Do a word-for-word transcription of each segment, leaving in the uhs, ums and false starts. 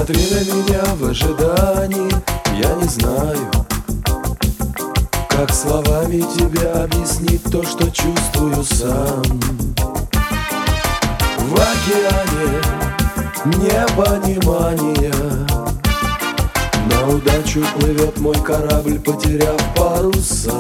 смотри на меня в ожидании, я не знаю, как словами тебе объяснить то, что чувствую сам. В океане непонимания на удачу плывет мой корабль, потеряв паруса.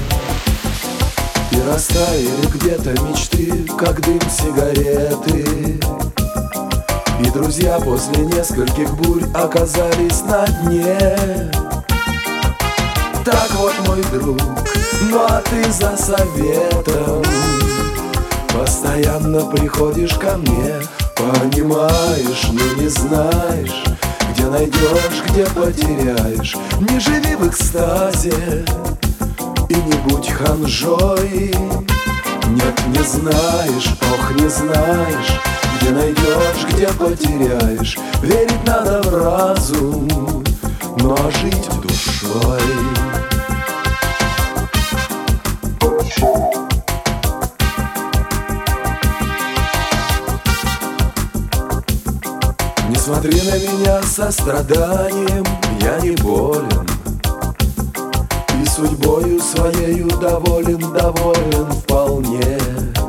И растаяли где-то мечты, как дым сигареты. И друзья после нескольких бурь оказались на дне. Так вот, мой друг, ну а ты за советом постоянно приходишь ко мне. Понимаешь, но не знаешь, где найдешь, где потеряешь. Не живи в экстазе и не будь ханжой. Нет, не знаешь, ох, не знаешь, где найдешь, где потеряешь. Верить надо в разум, ну а жить душой. Не смотри на меня со страданием, я не болен. И судьбою своею доволен, доволен вполне.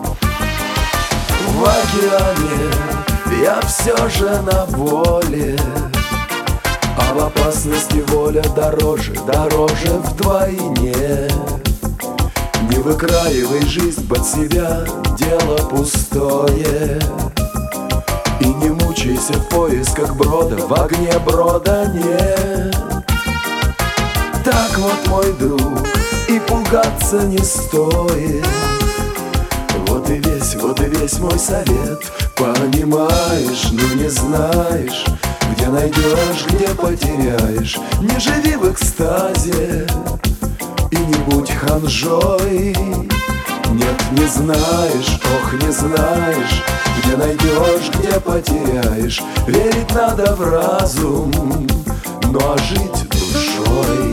В океане я все же на воле, а в опасности воля дороже, дороже вдвойне. Не выкраивай жизнь под себя, дело пустое. И не мучайся в поисках брода, в огне брода нет. Так вот, мой друг, и пугаться не стоит. Вот и весь, вот и весь мой совет. Понимаешь, но не знаешь, где найдешь, где потеряешь. Не живи в экстазе и не будь ханжой. Нет, не знаешь, ох, не знаешь, где найдешь, где потеряешь. Верить надо в разум, ну а жить душой.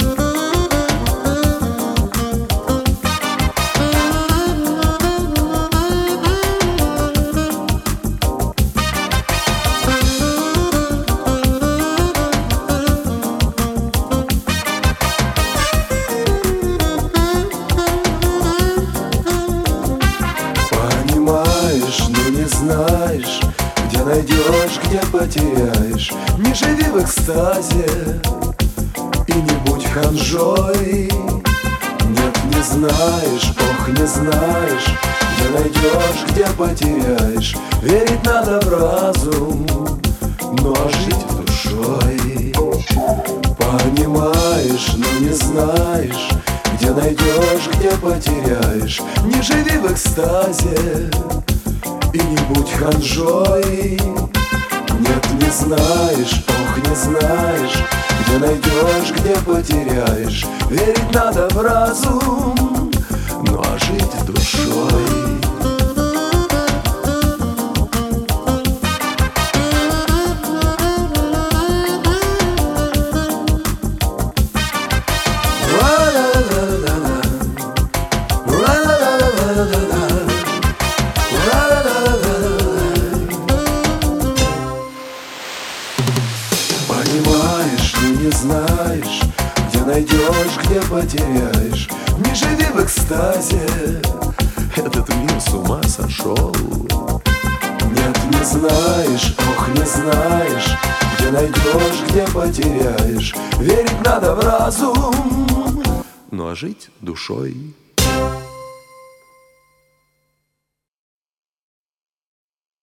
Но не знаешь, где найдешь, где потеряешь. Не живи в экстазе и не будь ханжой. Нет, не знаешь, ох, не знаешь, где найдешь, где потеряешь. Верить надо в разум, ну а жить душой. Понимаешь, но не знаешь, где найдешь, где потеряешь. Не живи в экстазе и не будь ханжой. Нет, не знаешь, ох, не знаешь, где найдешь, где потеряешь. Верить надо в разум, ну а жить душой. Понимаешь, но не знаешь, где найдешь, где потеряешь. Не живи в экстазе, этот мир с ума сошел. Нет, не знаешь, ох, не знаешь, где найдешь, где потеряешь. Верить надо в разум, ну а жить душой.